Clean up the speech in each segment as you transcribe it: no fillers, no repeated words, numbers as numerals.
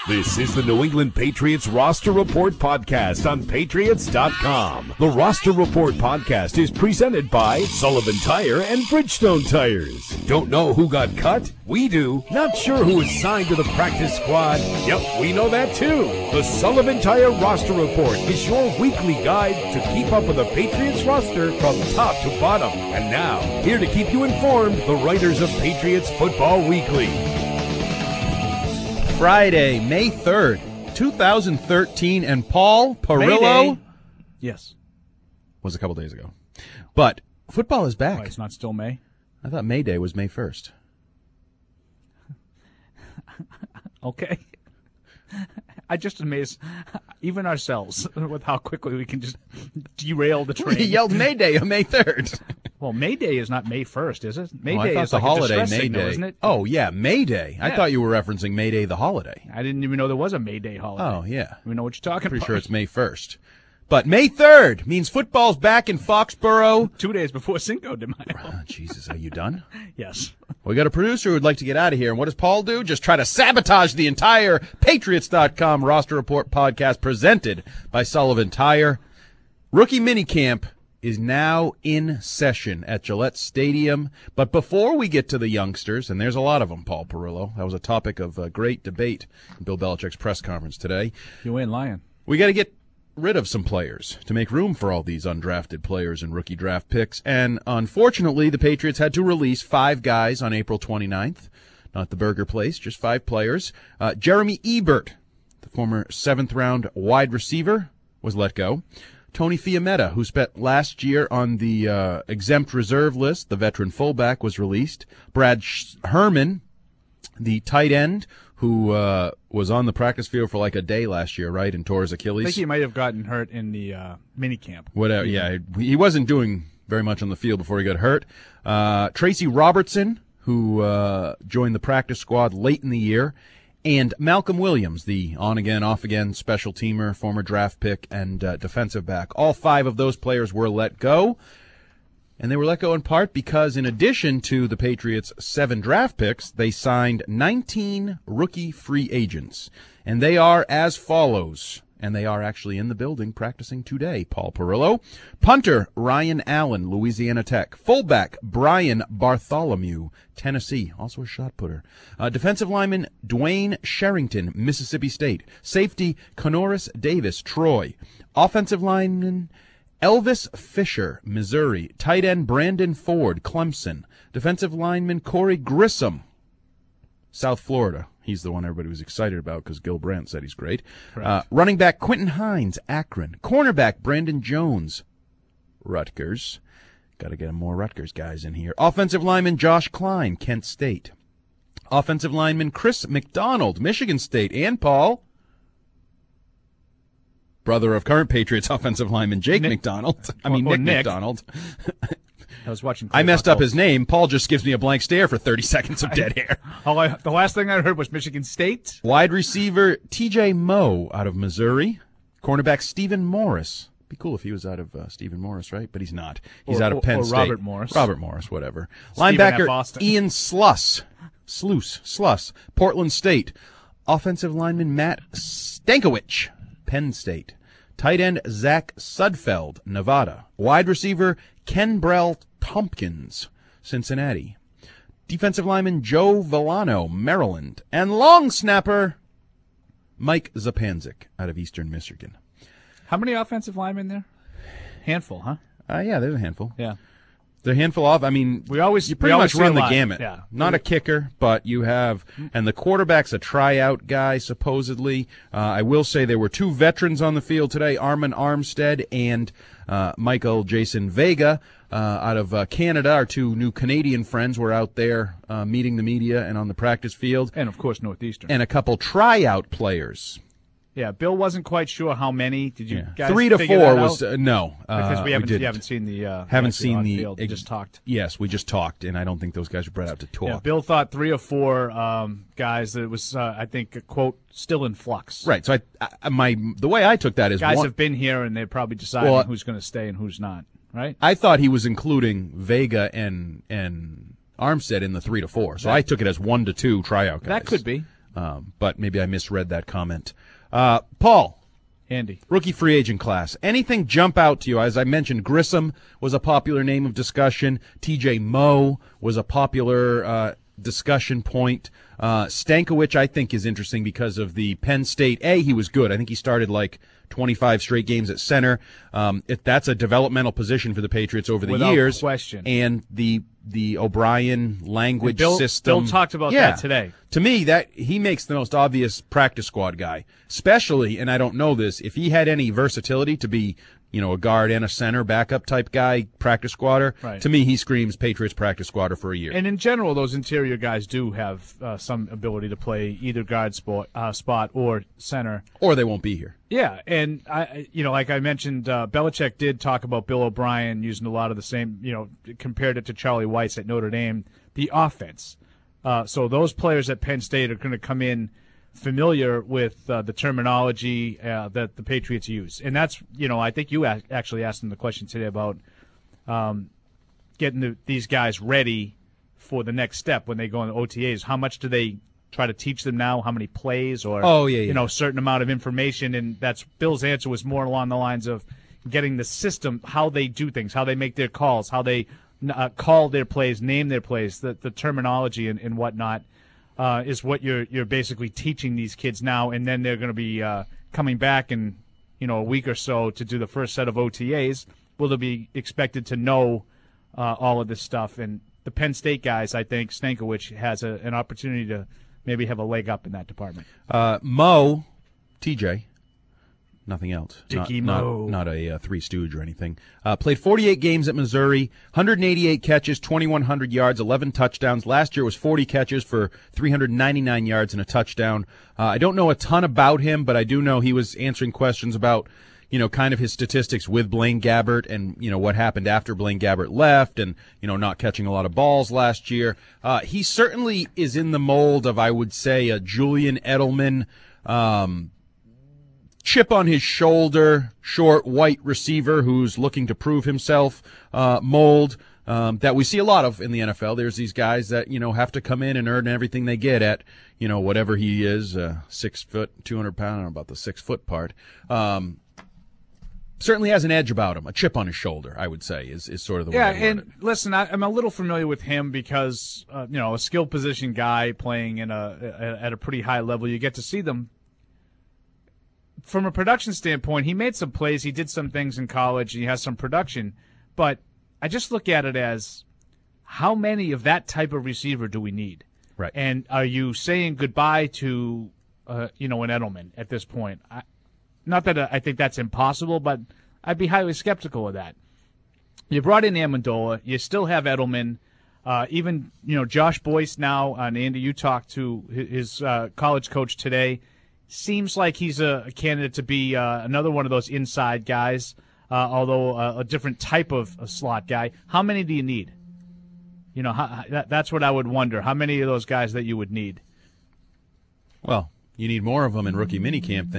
This is the New England Patriots Roster Report podcast on Patriots.com. The Roster Report podcast is presented by Sullivan Tire and Bridgestone Tires. Don't know who got cut? We do. Not sure who is signed to the practice squad? Yep, we know that too. The Sullivan Tire Roster Report is your weekly guide to keep up with the Patriots roster from top to bottom. And now, here to keep you informed, the writers of Patriots Football Weekly. Friday, May 3rd, 2013, and Paul Perillo yes, was a couple days ago. But football is back. Oh, it's not still May? I thought May Day was May 1st. Okay. I just amaze even ourselves with how quickly we can just derail the train. He yelled May Day on May 3rd. Well, May Day is not May 1st, is it? May Day I thought is the like holiday, a distress May signal, Day. isn't it? Oh, yeah, May Day. I Yeah. thought you were referencing May Day, the holiday. I didn't even know there was a May Day holiday. Oh, yeah. We know what you're talking Pretty about. sure it's May 1st. But May 3rd means football's back in Foxborough. 2 days before Cinco de Mayo. Oh, Jesus, are you done? Yes. We got a producer who'd like to get out of here. And what does Paul do? Just try to sabotage the entire Patriots.com Roster Report podcast presented by Sullivan Tire. Rookie minicamp is now in session at Gillette Stadium. But before we get to the youngsters, and there's a lot of them, Paul Perillo, that was a topic of great debate in Bill Belichick's press conference today. You ain't lying. We got to get rid of some players to make room for all these undrafted players and rookie draft picks. And unfortunately, the Patriots had to release 5 guys on April 29th. Not the burger place, just 5 players. Jeremy Ebert, the former 7th-round wide receiver, was let go. Tony Fiametta, who spent last year on the exempt reserve list, the veteran fullback, was released. Brad Herman, the tight end, who was on the practice field for like a day last year, right, and tore his Achilles. I think he might have gotten hurt in the minicamp. Whatever, yeah. He wasn't doing very much on the field before he got hurt. Tracy Robertson, who joined the practice squad late in the year. And Malcolm Williams, the on-again, off-again special teamer, former draft pick, and defensive back. All 5 of those players were let go. And they were let go in part because in addition to the Patriots' 7 draft picks, they signed 19 rookie free agents. And they are as follows. And they are actually in the building practicing today, Paul Perillo. Punter, Ryan Allen, Louisiana Tech. Fullback, Brian Bartholomew, Tennessee, also a shot putter. Defensive lineman, Dwayne Sherrington, Mississippi State. Safety, Canoris Davis, Troy. Offensive lineman, Elvis Fisher, Missouri. Tight end, Brandon Ford, Clemson. Defensive lineman, Corey Grissom, South Florida. He's the one everybody was excited about because Gil Brandt said he's great. Running back, Quentin Hines, Akron. Cornerback, Brandon Jones, Rutgers. Got to get more Rutgers guys in here. Offensive lineman, Josh Klein, Kent State. Offensive lineman, Chris McDonald, Michigan State. And Paul, brother of current Patriots offensive lineman Jake McDonald. Nick McDonald. I was watching. I messed up his name. Paul just gives me a blank stare for 30 seconds of dead air. The last thing I heard was Michigan State. Wide receiver TJ Moe out of Missouri. Cornerback Stephen Morris. Be cool if he was out of Stephen Morris, right? But he's not. He's out of Penn State. Robert Morris. Robert Morris, whatever. Stephen at Linebacker Boston. Ian Sluss, Portland State. Offensive lineman Matt Stankiewicz, Penn State. Tight end Zach Sudfeld, Nevada. Wide receiver Ken Brell Tompkins, Cincinnati. Defensive lineman Joe Villano, Maryland. And long snapper Mike Zapanzik out of Eastern Michigan. How many offensive linemen there? Handful, huh? Yeah, there's a handful. Yeah. The handful of, you pretty much see run a the lot. gamut. Yeah. Not a kicker, but you have, and the quarterback's a tryout guy, supposedly. I will say there were 2 veterans on the field today, Armin Armstead and Michael Jason Vega out of Canada. Our 2 new Canadian friends were out there meeting the media and on the practice field. And, of course, Northeastern. And a couple tryout players. Yeah, Bill wasn't quite sure how many. Did you guys 3 to 4 figure that was out? no. Because you haven't didn't. seen the haven't seen the field. You just talked. Yes, we just talked, and I don't think those guys were brought out to talk. Yeah, Bill thought 3 or 4 guys that was I think a quote still in flux. Right. So the way I took that is guys have been here and they're probably deciding who's going to stay and who's not. Right. I thought he was including Vega and Armstead in the 3 to 4, so I took it as 1 to 2 tryout guys. That could be. But maybe I misread that comment. Paul. Andy. Rookie free agent class. Anything jump out to you? As I mentioned, Grissom was a popular name of discussion. TJ Moe was a popular discussion point. Stankiewicz, I think, is interesting because of the Penn State. He was good. I think he started like 25 straight games at center. That's a developmental position for the Patriots over the Without years. question. And the O'Brien language Bill system. Bill talked about that today. To me, that he makes the most obvious practice squad guy, especially, and I don't know this, if he had any versatility to be, a guard and a center backup type guy, practice squatter. Right. To me, he screams Patriots practice squatter for a year. And in general, those interior guys do have some ability to play either guard spot or center. Or they won't be here. Yeah, and like I mentioned, Belichick did talk about Bill O'Brien using a lot of the same, compared it to Charlie Weis at Notre Dame, the offense. So those players at Penn State are going to come in familiar with the terminology that the Patriots use. And that's, I think you actually asked them the question today about getting these guys ready for the next step when they go into OTAs. How much do they try to teach them now? How many plays or, certain amount of information? And that's Bill's answer was more along the lines of getting the system, how they do things, how they make their calls, how they call their plays, name their plays, the terminology and whatnot. Is what you're basically teaching these kids now, and then they're going to be coming back in a week or so to do the first set of OTAs. Will they be expected to know all of this stuff? And the Penn State guys, I think Stankiewicz has an opportunity to maybe have a leg up in that department. Moe, TJ. Nothing else. Dickie Moe. Not a Three Stooge or anything. Played 48 games at Missouri, 188 catches, 2,100 yards, 11 touchdowns. Last year was 40 catches for 399 yards and a touchdown. I don't know a ton about him, but I do know he was answering questions about, kind of his statistics with Blaine Gabbert and, what happened after Blaine Gabbert left and, not catching a lot of balls last year. He certainly is in the mold of, I would say, a Julian Edelman, chip on his shoulder, short white receiver who's looking to prove himself, mold that we see a lot of in the NFL. There's these guys that, have to come in and earn everything they get at, whatever he is, 6 foot, 200 pounds, I don't know about the 6 foot part. Certainly has an edge about him, a chip on his shoulder, I would say, is sort of the way I and it. Listen, I'm a little familiar with him because, a skill position guy playing at a pretty high level, you get to see them. From a production standpoint, he made some plays. He did some things in college. He has some production. But I just look at it as how many of that type of receiver do we need? Right. And are you saying goodbye to, an Edelman at this point? Not that I think that's impossible, but I'd be highly skeptical of that. You brought in Amendola. You still have Edelman. Even, Josh Boyce now, and Andy, you talked to his college coach today. Seems like he's a candidate to be another one of those inside guys, although a different type of a slot guy. How many do you need? That's what I would wonder. How many of those guys that you would need? Well, you need more of them in rookie minicamp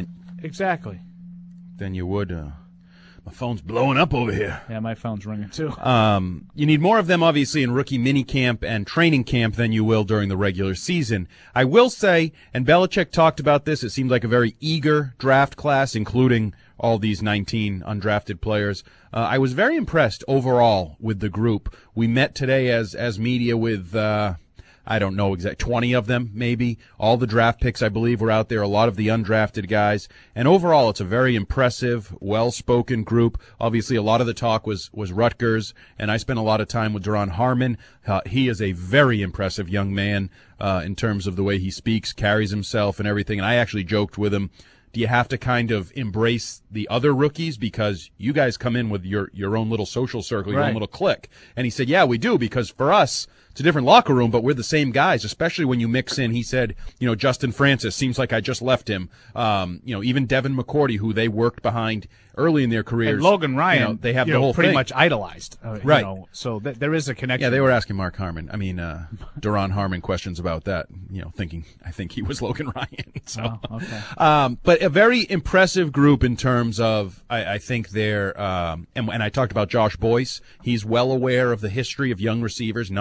than you would. My phone's blowing up over here. Yeah, my phone's ringing too. You need more of them, obviously, in rookie minicamp and training camp than you will during the regular season. I will say, and Belichick talked about this, it seemed like a very eager draft class, including all these 19 undrafted players. I was very impressed overall with the group. We met today as media with, I don't know exactly, 20 of them maybe. All the draft picks, I believe, were out there, a lot of the undrafted guys. And overall, it's a very impressive, well-spoken group. Obviously, a lot of the talk was Rutgers, and I spent a lot of time with Duron Harmon. He is a very impressive young man in terms of the way he speaks, carries himself, and everything. And I actually joked with him, do you have to kind of embrace the other rookies because you guys come in with your own little social circle, your own little clique? And he said, yeah, we do, because for us, it's a different locker room, but we're the same guys, especially when you mix in, he said, Justin Francis, seems like I just left him. Even Devin McCourty, who they worked behind early in their careers. And Logan Ryan, they have the whole pretty thing. much idolized. Right. So there is a connection. Yeah, they were asking Mark Harmon. Duron Harmon questions about that, I think he was Logan Ryan. So. Oh, okay. But a very impressive group in terms of, I think they're, and I talked about Josh Boyce. He's well aware of the history of young receivers not picking up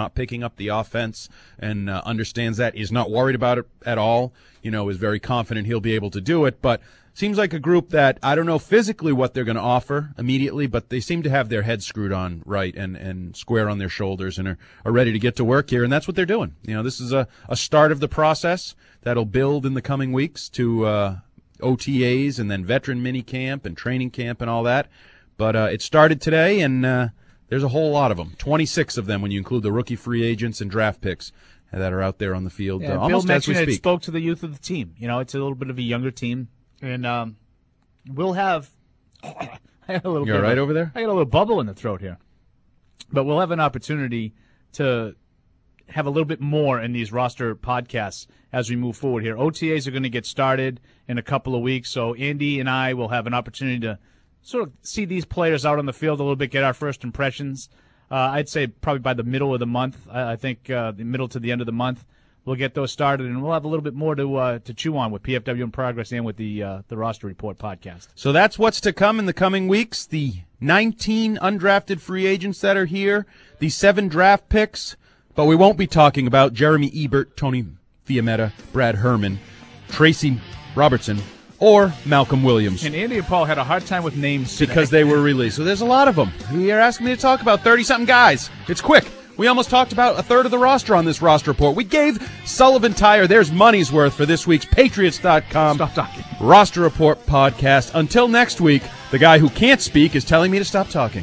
up the offense and understands that, is not worried about it at all, is very confident he'll be able to do it. But seems like a group that I don't know physically what they're going to offer immediately, but they seem to have their heads screwed on right and square on their shoulders and are ready to get to work here, and that's what they're doing. This is a start of the process that'll build in the coming weeks to OTAs and then veteran mini camp and training camp and all that. But it started today, and there's a whole lot of them, 26 of them when you include the rookie free agents and draft picks that are out there on the field almost Bill as we mentioned speak. It spoke to the youth of the team. It's a little bit of a younger team, and we'll have I got a little You're bit all right over there? I got a little bubble in the throat here. But we'll have an opportunity to have a little bit more in these roster podcasts as we move forward here. OTAs are going to get started in a couple of weeks, so Andy and I will have an opportunity to sort of see these players out on the field a little bit, get our first impressions. I'd say probably by the middle of the month. I think the middle to the end of the month, we'll get those started, and we'll have a little bit more to chew on with PFW in Progress and with the Roster Report podcast. So that's what's to come in the coming weeks. The 19 undrafted free agents that are here, the 7 draft picks, but we won't be talking about Jeremy Ebert, Tony Fiametta, Brad Herman, Tracy Robertson, or Malcolm Williams. And Andy and Paul had a hard time with names today. Because they were released. So there's a lot of them. You're asking me to talk about 30-something guys. It's quick. We almost talked about a third of the roster on this roster report. We gave Sullivan Tire their money's worth for this week's Patriots.com Stop talking. Roster Report podcast. Until next week, the guy who can't speak is telling me to stop talking.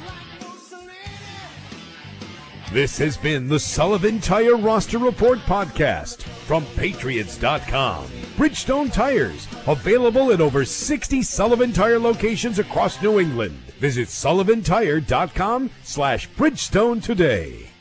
This has been the Sullivan Tire Roster Report podcast from Patriots.com. Bridgestone Tires, available in over 60 Sullivan Tire locations across New England. Visit sullivantire.com/Bridgestone today.